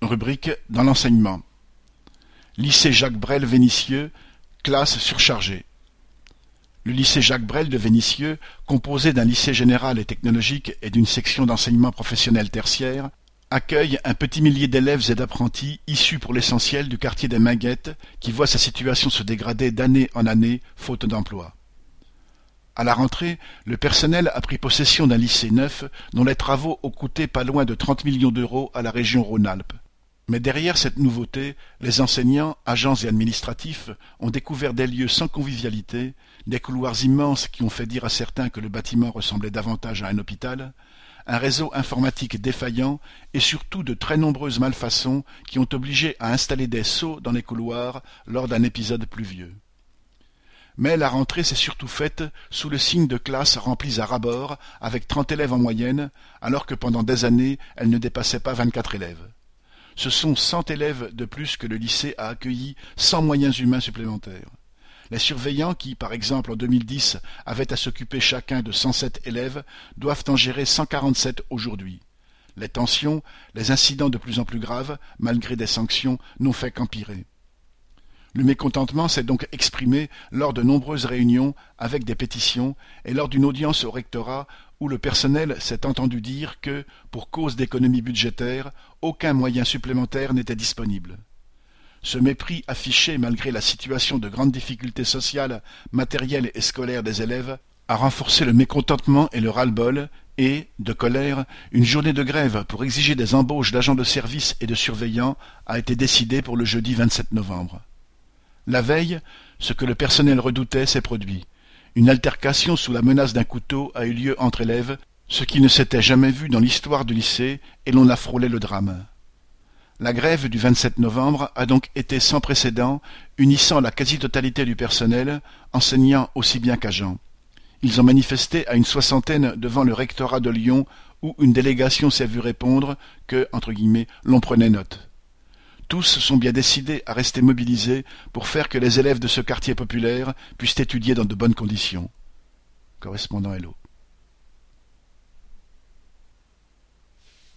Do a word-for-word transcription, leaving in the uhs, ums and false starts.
Rubrique dans l'enseignement. Lycée Jacques Brel Vénissieux, classe surchargée. Le lycée Jacques Brel de Vénissieux, composé d'un lycée général et technologique et d'une section d'enseignement professionnel tertiaire, accueille un petit millier d'élèves et d'apprentis issus pour l'essentiel du quartier des Minguettes qui voit sa situation se dégrader d'année en année faute d'emploi. À la rentrée, le personnel a pris possession d'un lycée neuf dont les travaux ont coûté pas loin de trente millions d'euros à la région Rhône-Alpes. Mais derrière cette nouveauté, les enseignants, agents et administratifs ont découvert des lieux sans convivialité, des couloirs immenses qui ont fait dire à certains que le bâtiment ressemblait davantage à un hôpital, un réseau informatique défaillant et surtout de très nombreuses malfaçons qui ont obligé à installer des seaux dans les couloirs lors d'un épisode pluvieux. Mais la rentrée s'est surtout faite sous le signe de classes remplies à ras-bord avec trente élèves en moyenne, alors que pendant des années elles ne dépassaient pas vingt-quatre élèves. Ce sont cent élèves de plus que le lycée a accueilli sans moyens humains supplémentaires. Les surveillants qui, par exemple en deux mille dix, avaient à s'occuper chacun de cent sept élèves, doivent en gérer cent quarante-sept aujourd'hui. Les tensions, les incidents de plus en plus graves, malgré des sanctions, n'ont fait qu'empirer. Le mécontentement s'est donc exprimé lors de nombreuses réunions avec des pétitions et lors d'une audience au rectorat où le personnel s'est entendu dire que, pour cause d'économie budgétaire, aucun moyen supplémentaire n'était disponible. Ce mépris affiché malgré la situation de grandes difficultés sociales, matérielles et scolaires des élèves a renforcé le mécontentement et le ras-le-bol et, de colère, une journée de grève pour exiger des embauches d'agents de service et de surveillants a été décidée pour le jeudi vingt-sept novembre. La veille, ce que le personnel redoutait s'est produit. Une altercation sous la menace d'un couteau a eu lieu entre élèves, ce qui ne s'était jamais vu dans l'histoire du lycée, et l'on a frôlé le drame. La grève du vingt-sept novembre a donc été sans précédent, unissant la quasi-totalité du personnel, enseignants aussi bien qu'agents. Ils ont manifesté à une soixantaine devant le rectorat de Lyon, où une délégation s'est vue répondre que, entre guillemets, l'on prenait note. Tous sont bien décidés à rester mobilisés pour faire que les élèves de ce quartier populaire puissent étudier dans de bonnes conditions. Correspondant Hello.